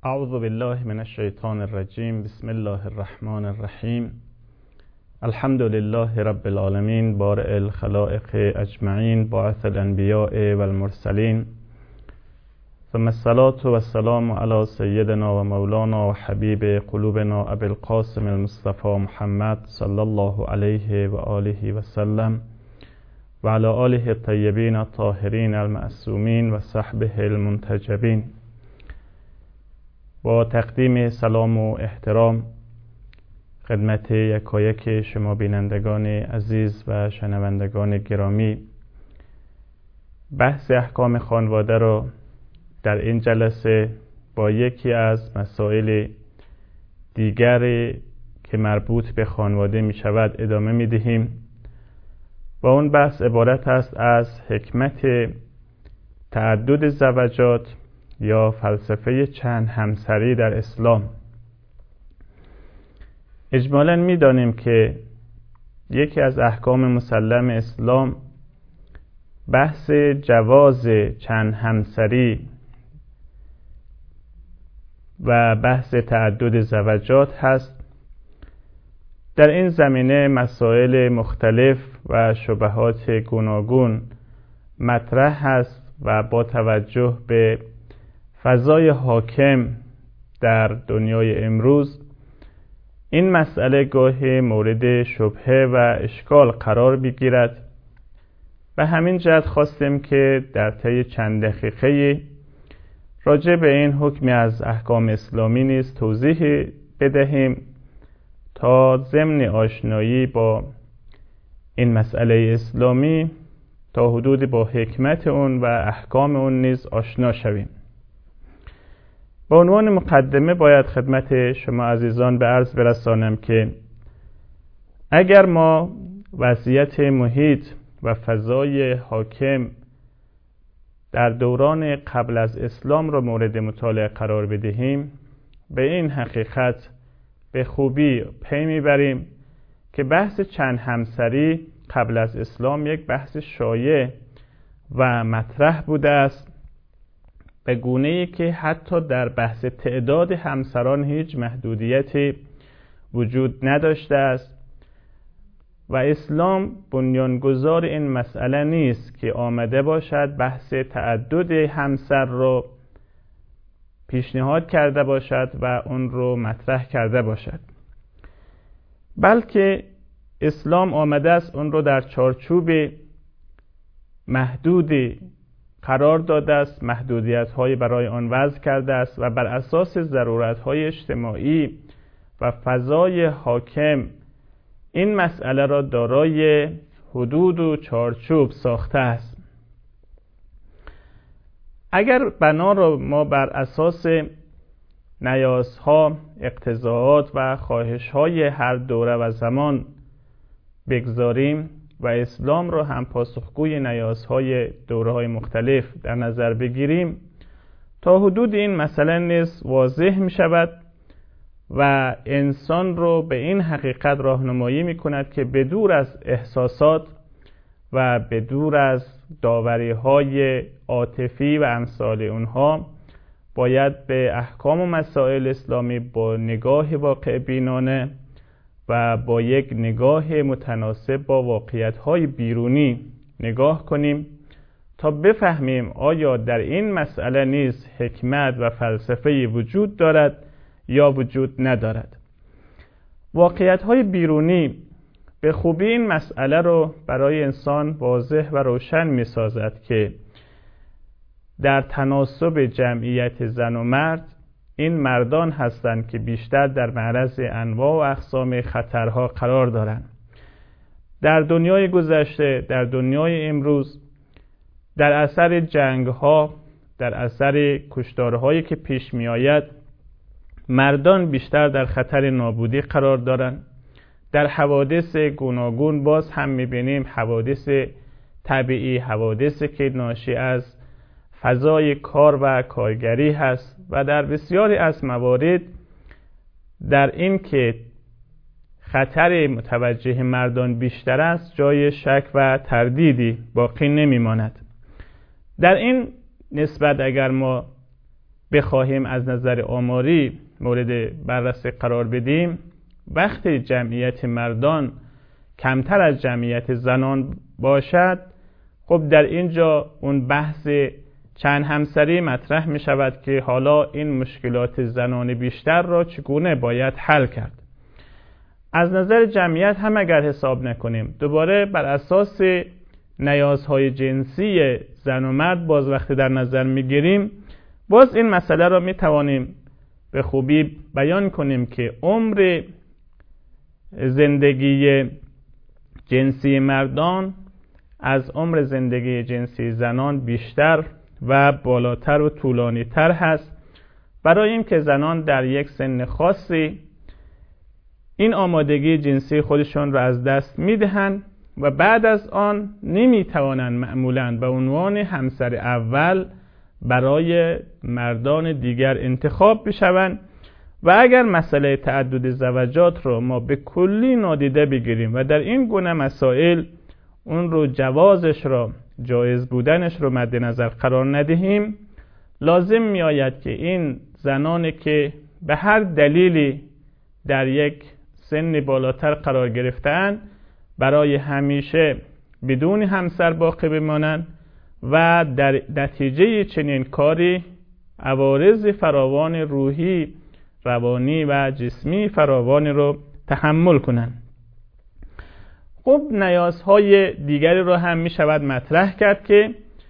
اعوذ بالله من الشیطان الرجیم. بسم الله الرحمن الرحیم. الحمد لله رب العالمین بارئ الخلائق اجمعین باعث الانبیاء والمرسلین، ثم الصلاة والسلام علی سیدنا و مولانا و حبیب قلوبنا ابی القاسم المصطفى محمد صلی الله علیه و آله و سلم و علی آله الطیبین الطاهرین المعصومین و صحبه المنتجبین. با تقدیم سلام و احترام خدمت یکایک شما بینندگان عزیز و شنوندگان گرامی، بحث احکام خانواده را در این جلسه با یکی از مسائل دیگر که مربوط به خانواده می شود ادامه می دهیم و اون بحث عبارت است از حکمت تعدد زوجات یا فلسفه چند همسری در اسلام. اجمالاً می دانیم که یکی از احکام مسلم اسلام بحث جواز چند همسری و بحث تعدد زوجات هست. در این زمینه مسائل مختلف و شبهات گوناگون مطرح هست و با توجه به فضای حاکم در دنیای امروز این مسئله گاهی مورد شبهه و اشکال قرار بگیرد و همین جهت خواستیم که در طی چند دقیقه راجع به این حکمی از احکام اسلامی نیز توضیح بدهیم تا ضمن آشنایی با این مسئله اسلامی تا حدودی با حکمت اون و احکام اون نیز آشنا شویم. با عنوان مقدمه باید خدمت شما عزیزان به عرض برسانم که اگر ما وضعیت محیط و فضای حاکم در دوران قبل از اسلام را مورد مطالعه قرار بدهیم، به این حقیقت به خوبی پی میبریم که بحث چند همسری قبل از اسلام یک بحث شایع و مطرح بوده است، به گونه‌ای که حتی در بحث تعداد همسران هیچ محدودیتی وجود نداشته است و اسلام بنیانگذار این مسئله نیست که آمده باشد بحث تعدد همسر رو پیشنهاد کرده باشد و اون رو مطرح کرده باشد، بلکه اسلام آمده است اون رو در چارچوب محدودی قرار داده است، محدودیت‌های برای آن وضع کرده است و بر اساس ضرورت‌های اجتماعی و فضای حاکم این مسئله را دارای حدود و چارچوب ساخته است. اگر بنا را ما بر اساس نیازها، اقتضاعات و خواهش‌های هر دوره و زمان بگذاریم و اسلام را هم پاسخگوی نیازهای دوره‌های مختلف در نظر بگیریم، تا حدود این مسئله نیز واضح می شود و انسان رو به این حقیقت راهنمایی می کند که بدور از احساسات و بدور از داوری‌های عاطفی و امثال اونها باید به احکام و مسائل اسلامی با نگاه واقع بینانه و با یک نگاه متناسب با واقعیت‌های بیرونی نگاه کنیم تا بفهمیم آیا در این مسئله نیز حکمت و فلسفه وجود دارد یا وجود ندارد. واقعیت‌های بیرونی به خوبی این مسئله رو برای انسان واضح و روشن می‌سازد که در تناسب جمعیت زن و مرد این مردان هستند که بیشتر در معرض انواع و اقسام خطرها قرار دارند. در دنیای گذشته، در دنیای امروز، در اثر جنگ‌ها، در اثر کشتارهایی که پیش می‌آید، مردان بیشتر در خطر نابودی قرار دارند. در حوادث گوناگون باز هم می‌بینیم حوادث طبیعی، حوادثی که ناشی از فضای کار و کارگری هست و در بسیاری از موارد در این که خطر متوجه مردان بیشتر است جای شک و تردیدی باقی نمی‌ماند. در این نسبت اگر ما بخواهیم از نظر آماری مورد بررسی قرار بدیم، وقتی جمعیت مردان کمتر از جمعیت زنان باشد، خب در اینجا اون بحث چند همسری مطرح می شود که حالا این مشکلات زنان بیشتر را چگونه باید حل کرد. از نظر جمعیت هم اگر حساب نکنیم، دوباره بر اساس نیازهای جنسی زن و مرد باز وقتی در نظر می گیریم، باز این مسئله را می توانیم به خوبی بیان کنیم که عمر زندگی جنسی مردان از عمر زندگی جنسی زنان بیشتر و بالاتر و طولانی تر هست، برای اینکه زنان در یک سن خاصی این آمادگی جنسی خودشون را از دست میدهند و بعد از آن نمیتوانند معمولاً به عنوان همسر اول برای مردان دیگر انتخاب بشوند و اگر مسئله تعدد زوجات رو ما به کلی نادیده بگیریم و در این گونه مسائل اون رو جوازش را، جایز بودنش رو مد نظر قرار ندهیم، لازم می آید که این زنانی که به هر دلیلی در یک سن بالاتر قرار گرفتند برای همیشه بدون همسر باقی بمانند و در نتیجه چنین کاری عوارض فراوان روحی، روانی و جسمی فراوانی رو تحمل کنند. خب نیازهای دیگری رو هم می شود مطرح کرد که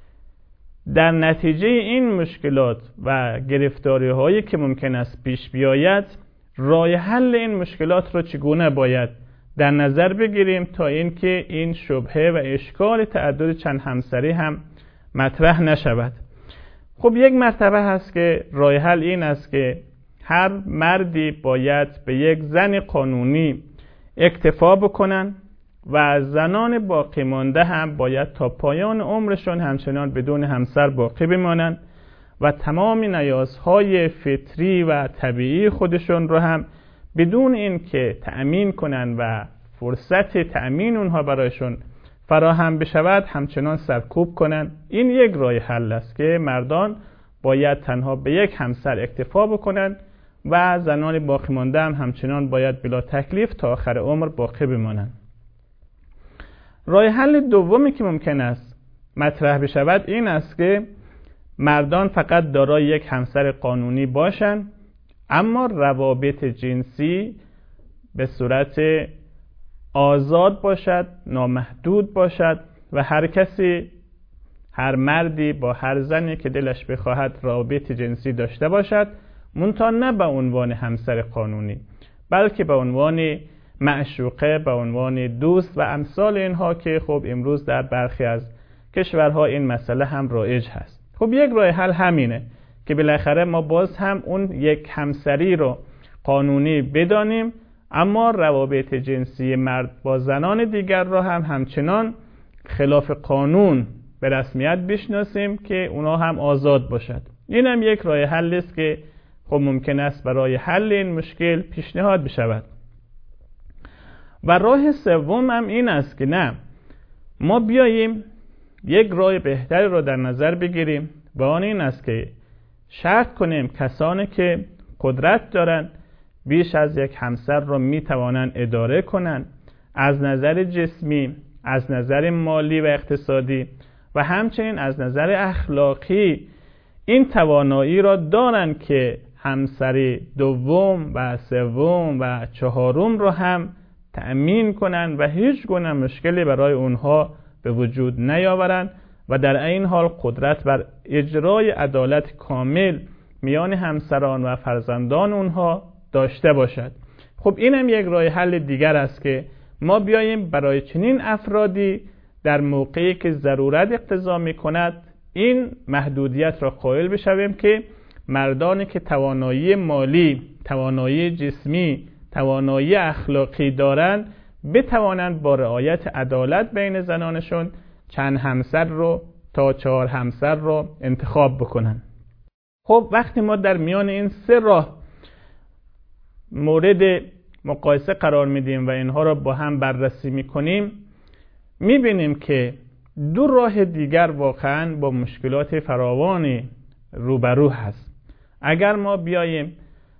در نتیجه این مشکلات و گرفتاری هایی که ممکن است پیش بیاید، راه حل این مشکلات رو چگونه باید در نظر بگیریم تا اینکه این شبهه و اشکال تعدد چند همسری هم مطرح نشود. خب یک مرتبه هست که راه حل این است که هر مردی باید به یک زن قانونی اکتفا بکنن و زنان باقی مانده هم باید تا پایان عمرشون همچنان بدون همسر باقی بمانند و تمام نیازهای فطری و طبیعی خودشون رو هم بدون این که تأمین کنن و فرصت تأمین اونها برایشون فراهم بشود همچنان سرکوب کنن. این یک راه حل است که مردان باید تنها به یک همسر اکتفا بکنن و زنان باقی مانده هم همچنان باید بلا تکلیف تا آخر عمر باقی بمانند. راه حل دومی که ممکن است مطرح بشود این است که مردان فقط دارای یک همسر قانونی باشند، اما روابط جنسی به صورت آزاد باشد، نامحدود باشد و هر کسی، هر مردی با هر زنی که دلش بخواهد روابط جنسی داشته باشد، منتها نه به عنوان همسر قانونی بلکه به عنوان معشوقه، به عنوان دوست و امثال اینها که خب امروز در برخی از کشورها این مسئله هم رایج هست. خب یک راه حل همینه که بالاخره ما باز هم اون یک همسری رو قانونی بدانیم، اما روابط جنسی مرد با زنان دیگر را هم همچنان خلاف قانون به رسمیت بشناسیم که اونا هم آزاد باشد. این هم یک راه حل است که خب ممکن است برای حل این مشکل پیشنهاد بشود. و راه سوم هم این است که نه، ما بیاییم یک راه بهتری رو در نظر بگیریم و آن این است که شرط کنیم کسانی که قدرت دارند بیش از یک همسر رو می توانند اداره کنند، از نظر جسمی، از نظر مالی و اقتصادی و همچنین از نظر اخلاقی این توانایی را دارند که همسری دوم و سوم و چهارم رو هم تأمین کنند و هیچ گونه مشکلی برای اونها به وجود نیاورند و در این حال قدرت بر اجرای عدالت کامل میان همسران و فرزندان اونها داشته باشد. خب این هم یک راه حل دیگر است که ما بیاییم برای چنین افرادی در موقعی که ضرورت اقتضا می‌کند این محدودیت را قائل بشویم که مردانی که توانایی مالی، توانایی جسمی، توانایی اخلاقی دارند بتوانند با رعایت عدالت بین زنانشون چند همسر رو تا 4 همسر رو انتخاب بکنن. خب وقتی ما در میان این 3 راه مورد مقایسه قرار میدیم و اینها را با هم بررسی میکنیم، میبینیم که 2 راه دیگر واقعا با مشکلات فراوانی روبرو هست. اگر ما بیاییم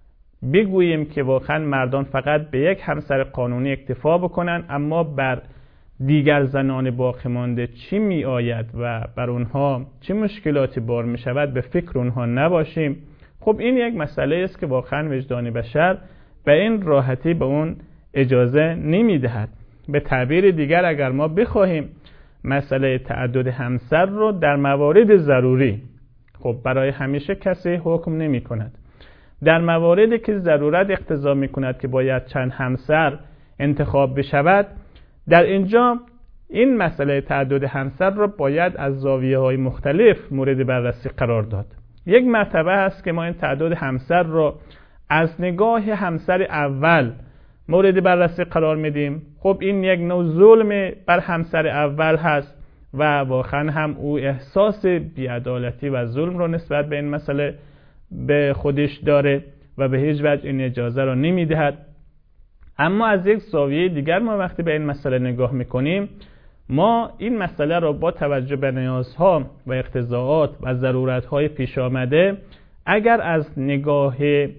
بگوییم که واقعا مردان فقط به یک همسر قانونی اکتفا بکنن اما بر دیگر زنان باقی مانده چی می آید و بر اونها چه مشکلاتی بار می شود به فکر اونها نباشیم، خب این یک مسئله است که واقعا وجدان بشر به این راحتی به اون اجازه نمی دهد. به تعبیر دیگر اگر ما بخواهیم مسئله تعدد همسر رو در موارد ضروری، خب برای همیشه کسی حکم نمی کند، در مواردی که ضرورت اقتضا می کند که باید چند همسر انتخاب بشود، در اینجا این مسئله تعدد همسر را باید از زاویه‌های مختلف مورد بررسی قرار داد. یک مرتبه است که ما این تعدد همسر را از نگاه همسر اول مورد بررسی قرار میدیم. خب این یک نوع ظلم بر همسر اول هست و واقعا هم او احساس بی‌عدالتی و ظلم را نسبت به این مسئله به خودش داره و به هیچ وجه این اجازه را نمیدهد. اما از یک زاویه دیگر ما وقتی به این مسئله نگاه میکنیم، ما این مسئله را با توجه به نیازها و اقتضاعات و ضرورت‌های پیش آمده اگر از نگاه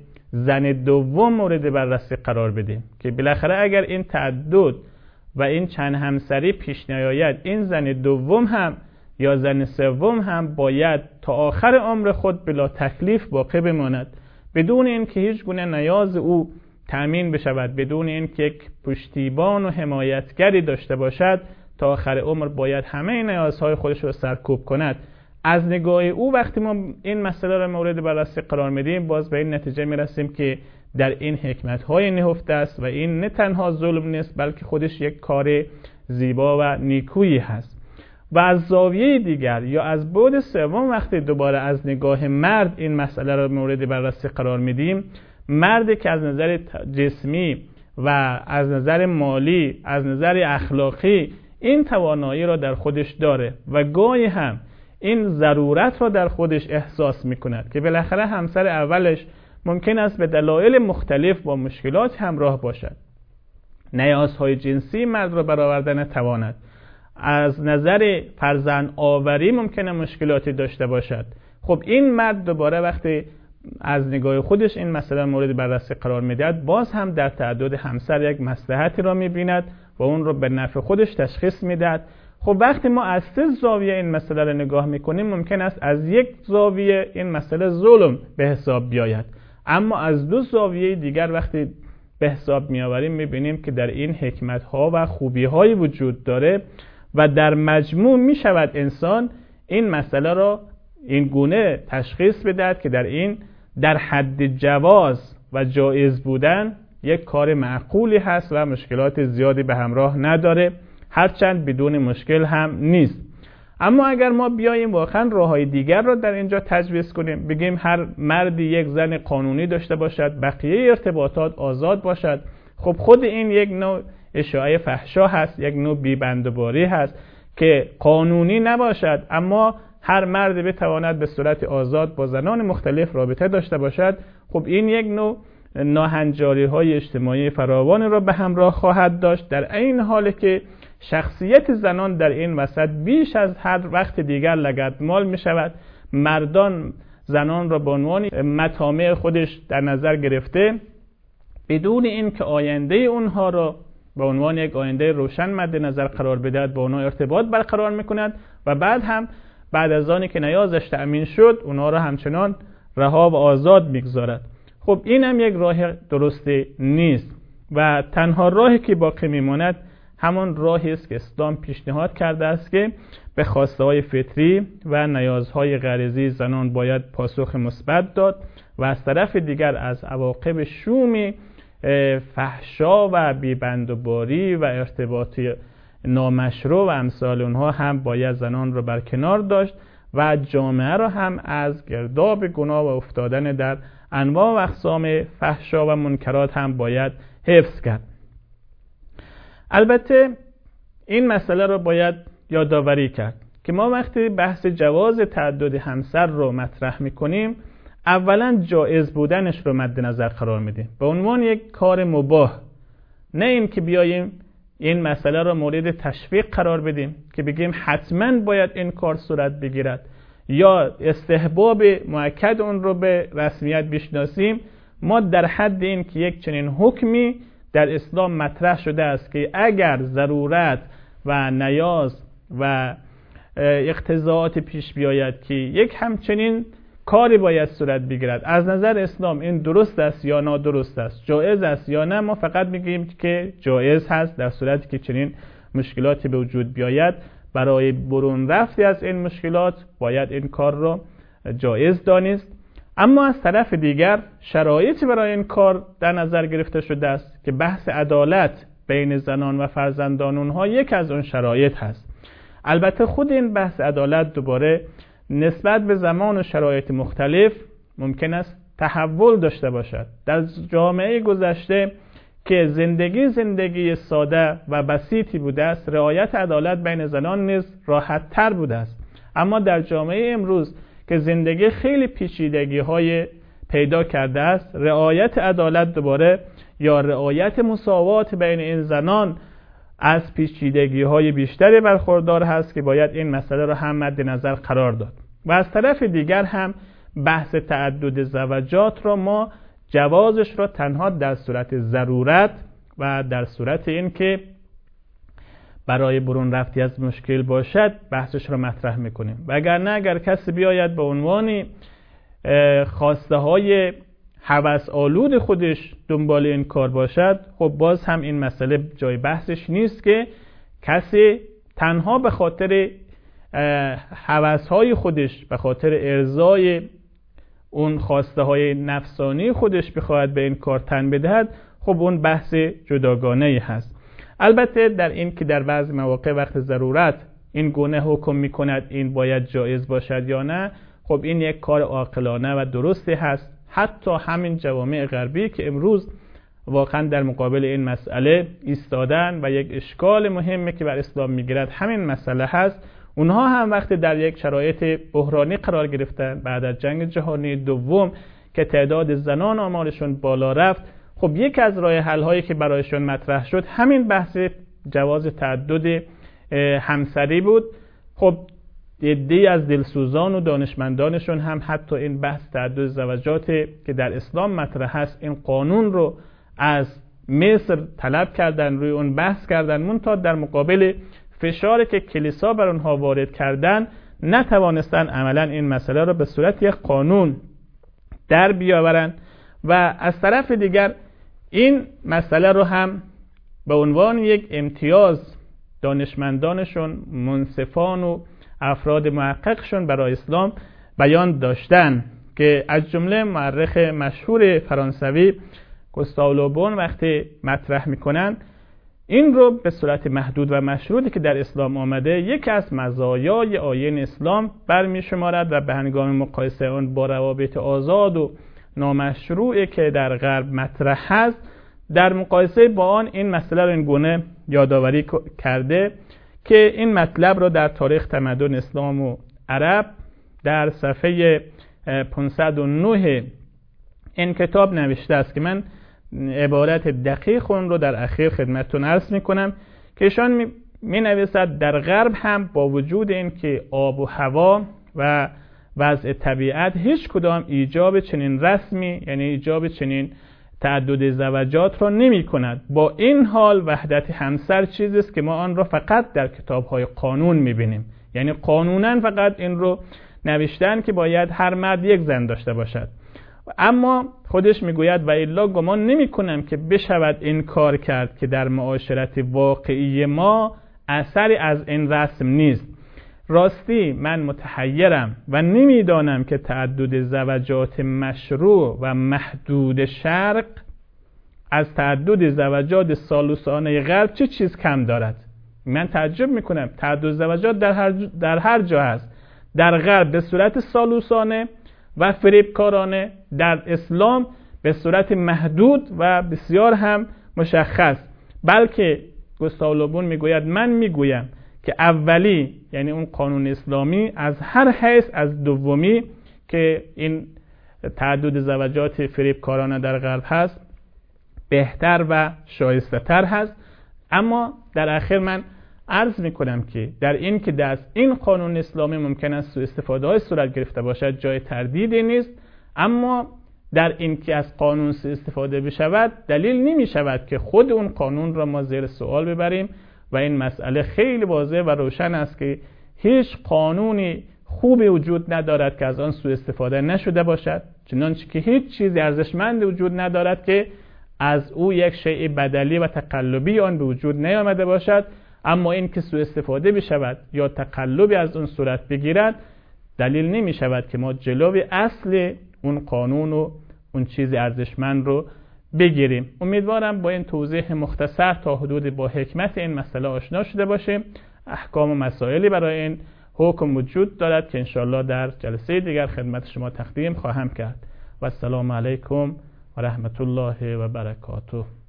زن دوم مورد بررسی قرار بدیم که بالاخره اگر این تعدد و این چند همسری پیش نیاید، این زن دوم هم یا زن سوم هم باید تا آخر عمر خود بلا تکلیف باقی بماند بدون اینکه هیچ گونه نیاز او تأمین بشود، بدون اینکه یک پشتیبان و حمایتگری داشته باشد. تا آخر عمر باید همه نیازهای خودش رو سرکوب کند. از نگاه او وقتی ما این مسئله را مورد بررسی قرار میدیم، باز به این نتیجه میرسیم که در این حکمت‌های نهفته است و این نه تنها ظلم نیست بلکه خودش یک کار زیبا و نیکویی هست. و از زاویه دیگر یا از بعد سوم وقتی دوباره از نگاه مرد این مسئله را مورد بررسی قرار میدیم، مردی که از نظر جسمی و از نظر مالی، از نظر اخلاقی این توانایی را در خودش داره و گاهی هم این ضرورت را در خودش احساس میکند که بالاخره همسر اولش ممکن است به دلایل مختلف با مشکلات همراه باشد، نیازهای جنسی مرد را برآورده نتواند، از نظر فرزند آوری ممکنه مشکلاتی داشته باشد. خب این مرد دوباره وقتی از نگاه خودش این مسئله مورد بررسی قرار میدهد، باز هم در تعدد همسر یک مصلحتی را میبیند و اون رو به نفع خودش تشخیص میدهد. خب وقتی ما از سه زاویه این مسئله را نگاه میکنیم، ممکن است از یک زاویه این مسئله ظلم به حساب بیاید، اما از دو زاویه دیگر وقتی به حساب میآوریم میبینیم که در این حکمت ها و خوبی های وجود داره و در مجموع میشود انسان این مسئله را این گونه تشخیص بدهد که در حد جواز و جایز بودن یک کار معقولی هست و مشکلات زیادی به همراه نداره، هرچند بدون مشکل هم نیست. اما اگر ما بیاییم واقعا راههای دیگر را در اینجا تجویز کنیم، بگیم هر مردی یک زن قانونی داشته باشد، بقیه ارتباطات آزاد باشد، خب خود این یک نوع اشاعه فحشا هست، یک نوع بی‌بندوباری هست که قانونی نباشد اما هر مردی بتواند به صورت آزاد با زنان مختلف رابطه داشته باشد. خب این یک نوع ناهنجاری های اجتماعی فراوان را به همراه خواهد داشت، در این حالی که شخصیت زنان در این وسط بیش از هر وقت دیگر لگدمال می شود. مردان زنان را به عنوان مطامع خودش در نظر گرفته، بدون این که آینده اونها را به عنوان یک آینده روشن مد نظر قرار بدهد با اونها ارتباط برقرار میکند و بعد از آنی که نیازش تأمین شد اونها را همچنان رها و آزاد میگذارد. خب این هم یک راه درستی نیست و تنها راهی که باقی میماند همان راهی است که اسلام پیشنهاد کرده است که به خواسته‌های فطری و نیازهای غریزی زنان باید پاسخ مثبت داد و از طرف دیگر از عواقب شوم فحشا و بی‌بندوباری و ارتباطی نامشروع و امثال اونها هم باید زنان رو برکنار داشت و جامعه رو هم از گرداب گناه و افتادن در انواع و اقسام فحشا و منکرات هم باید حفظ کرد. البته این مسئله رو باید یادآوری کرد که ما وقتی بحث جواز تعدد همسر رو مطرح میکنیم، اولا جایز بودنش رو مد نظر قرار میدیم به عنوان یک کار مباح، نه این که بیاییم این مسئله رو مورد تشویق قرار بدیم که بگیم حتما باید این کار صورت بگیرد یا استحباب مؤکد اون رو به رسمیت بشناسیم، ما در حد این که یک چنین حکمی در اسلام مطرح شده است که اگر ضرورت و نیاز و اقتضاعات پیش بیاید که یک همچنین کاری باید صورت بگیرد، از نظر اسلام این درست است یا نادرست است، جایز است یا نه، ما فقط میگیم که جایز هست. در صورتی که چنین مشکلاتی به وجود بیاید، برای برون رفتی از این مشکلات باید این کار را جایز دانست. اما از طرف دیگر شرایطی برای این کار در نظر گرفته شده است که بحث عدالت بین زنان و فرزندان اونها یک از اون شرایط هست. البته خود این بحث عدالت دوباره نسبت به زمان و شرایط مختلف ممکن است تحول داشته باشد. در جامعه گذشته که زندگی ساده و بسیطی بوده است، رعایت عدالت بین زنان نیز راحت تر بوده است. اما در جامعه امروز که زندگی خیلی پیچیدگی‌های پیدا کرده است، رعایت عدالت دوباره یا رعایت مساوات بین این زنان از پیچیدگی‌های بیشتری برخوردار هست که باید این مسئله را هم مد نظر قرار داد. و از طرف دیگر هم بحث تعدد زوجات را ما جوازش را تنها در صورت ضرورت و در صورت این که برای برون رفتی از مشکل باشد بحثش را مطرح میکنیم. وگرنه اگر کسی بیاید به عنوان خواسته های هوس آلود خودش دنبال این کار باشد، خب باز هم این مسئله جای بحثش نیست که کسی تنها به خاطر هوس های خودش، به خاطر ارضای اون خواسته های نفسانی خودش بخواهد به این کار تن بدهد، خب اون بحث جداگانه‌ای هست. البته در این که در بعضی مواقع وقت ضرورت این گونه حکم میکند این باید جایز باشد یا نه، خب این یک کار عاقلانه و درستی هست. حتی همین جوامع غربی که امروز واقعا در مقابل این مسئله ایستادن و یک اشکال مهمی که بر اسلام میگیرد همین مسئله هست، اونها هم وقتی در یک شرایط بحرانی قرار گرفتن بعد از جنگ جهانی دوم که تعداد زنان آمارشون بالا رفت، خب یک از راه حل هایی که برایشون مطرح شد همین بحث جواز تعدد همسری بود. خب عده‌ای از دلسوزان و دانشمندانشون هم حتی این بحث تعدد زوجات که در اسلام مطرح هست، این قانون رو از مصر طلب کردن، روی اون بحث کردن، منتها در مقابل فشاری که کلیسا بر اونها وارد کردن نتوانستن عملا این مسئله رو به صورت یک قانون در بیاورن. و از طرف دیگر این مسئله رو هم به عنوان یک امتیاز دانشمندانشون، منصفان و افراد محققشون برای اسلام بیان داشتن که از جمله مورخ مشهور فرانسوی گوستاو لو بون وقتی مطرح میکنن این رو به صورت محدود و مشروطی که در اسلام آمده یکی از مزایای آیین اسلام برمی شمارد و به هنگام مقایسه آن با روابط آزاد و نامشروعی که در غرب مطرح هست، در مقایسه با آن این مسئله رو این گونه یادآوری کرده که این مطلب رو در تاریخ تمدن اسلام و عرب در صفحه 509 این کتاب نوشته است که من عبارت دقیق اون رو در اخیر خدمتتون عرض میکنم که ایشان می نویسد در غرب هم با وجود این که آب و هوا و وضع طبیعت هیچ کدام ایجاب چنین رسمی، یعنی ایجاب چنین تعدد زوجات را نمی کند. با این حال وحدت همسر چیزی است که ما آن را فقط در کتاب‌های قانون می بینیم، یعنی قانونا فقط این رو نوشتن که باید هر مرد یک زن داشته باشد. اما خودش میگوید و الا گمان نمی کنم که بشود این کار کرد که در معاشرت واقعی ما اثری از این رسم نیست. راستی من متحیرم و نمیدانم که تعدد زوجات مشروع و محدود شرق از تعدد زوجات سالوسانه غرب چه چیز کم دارد. من تعجب میکنم، تعدد زوجات در هر جا هست، در غرب به صورت سالوسانه و فریبکارانه، در اسلام به صورت محدود و بسیار هم مشخص. بلکه گوستاو لو بون میگوید من میگویم که اولی یعنی اون قانون اسلامی از هر حیث از دومی که این تعدد زوجات فریبکارانه در غرب هست بهتر و شایسته تر هست. اما در آخر من عرض میکنم که در این که در این قانون اسلامی ممکن است سوء استفاده های صورت گرفته باشد جای تردیدی نیست، اما در این که از قانون سوء استفاده بشود دلیل نمی شود که خود اون قانون را ما زیر سوال ببریم و این مسئله خیلی واضح و روشن است که هیچ قانونی خوبی وجود ندارد که از آن سوء استفاده نشده باشد، چنانچه که هیچ چیزی ارزشمندی وجود ندارد که از او یک شیء بدلی و تقلبی آن به وجود نیامده باشد. اما این که سوء استفاده بشود یا تقلبی از اون صورت بگیرد دلیل نمی شود که ما جلوی اصل اون قانون و اون چیز ارزشمند رو بگیریم. امیدوارم با این توضیح مختصر تا حدود با حکمت این مسئله آشنا شده باشیم. احکام و مسائلی برای این حکم وجود دارد که انشاءالله در جلسه دیگر خدمت شما تقدیم خواهم کرد. و السلام علیکم و رحمت الله و برکاته.